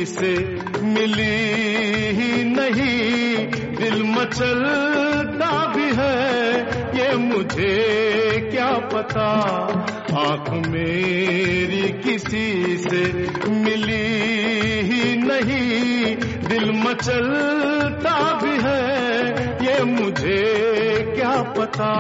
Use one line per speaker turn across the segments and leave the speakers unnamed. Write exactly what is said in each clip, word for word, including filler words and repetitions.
से मिली ही नहीं, दिल मचलता भी है ये मुझे क्या पता। आँख मेरी किसी से मिली ही नहीं, दिल मचलता भी है ये मुझे क्या पता।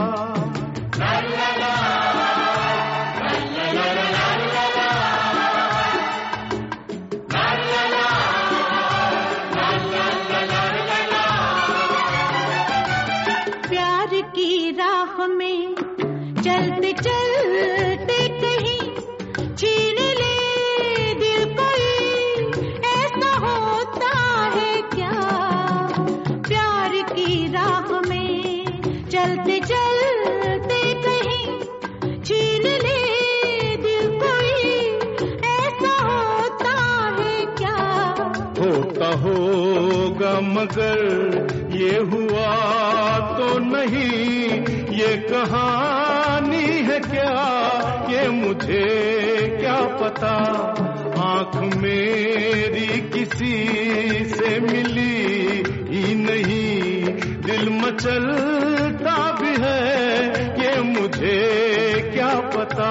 प्यार की राह में चलते चलते कहीं छीन ले दिल कोई, ऐसा होता है क्या। प्यार की राह में चलते चलते कहीं छीन ले दिल कोई, ऐसा होता है क्या।
होता होगा मगर ये हुआ तो नहीं, ये कहानी है क्या ये मुझे क्या पता। आँख मेरी किसी से मिली ही नहीं, दिल मचलता भी है ये मुझे क्या पता।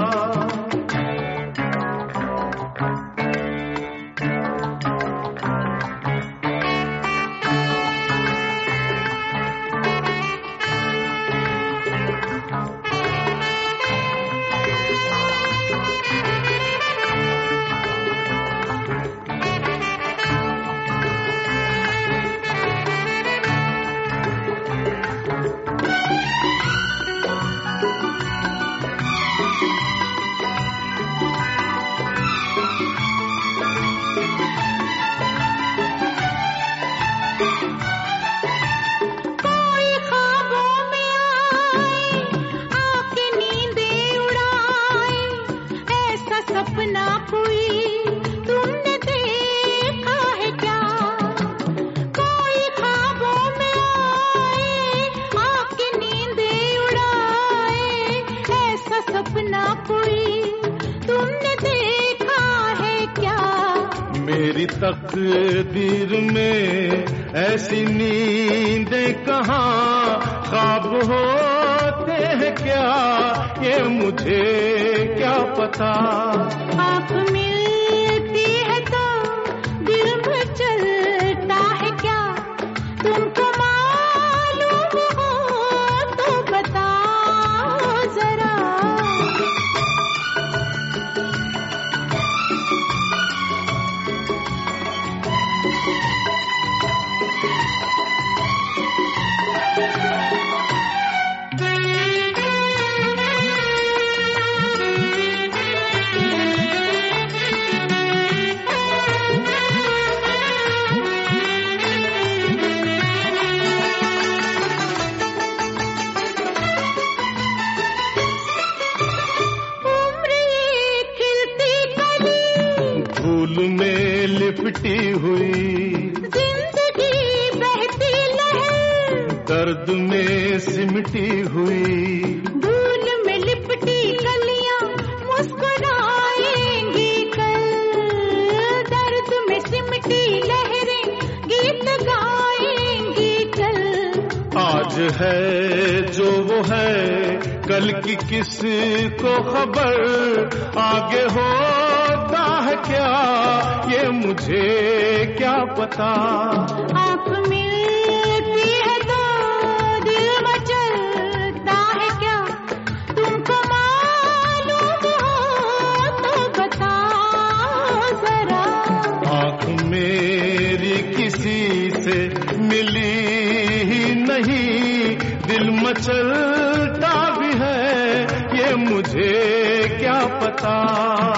सपना कोई तुमने देखा है क्या। कोई ख्वाबों में आए आके नींदे उड़ाए, ऐसा सपना कोई तुमने देखा है क्या।
मेरी तकदीर में ऐसी नींदें कहाँ, ख्वाब होते हैं क्या ये मुझे क्या पता।
आँख मिलती है तो दिल में चलता है क्या, तुमको मालूम हो तो बताओ जरा।
फूल में लिपटी हुई
जिंदगी बहती लहर,
दर्द में सिमटी हुई।
धूल में लिपटी कलियां मुस्कुराएंगी कल, दर्द में सिमटी लहरें गीत गाएंगी कल।
आज है जो वो है कल की किस को खबर, आगे होता है क्या ये मुझे क्या पता।
आँख मिलती है तो दिल मचलता है क्या, तुमको मालूम हो तो बताओ जरा।
आँख मेरी किसी से मिली ही नहीं, दिल मचलता भी है ये मुझे क्या पता।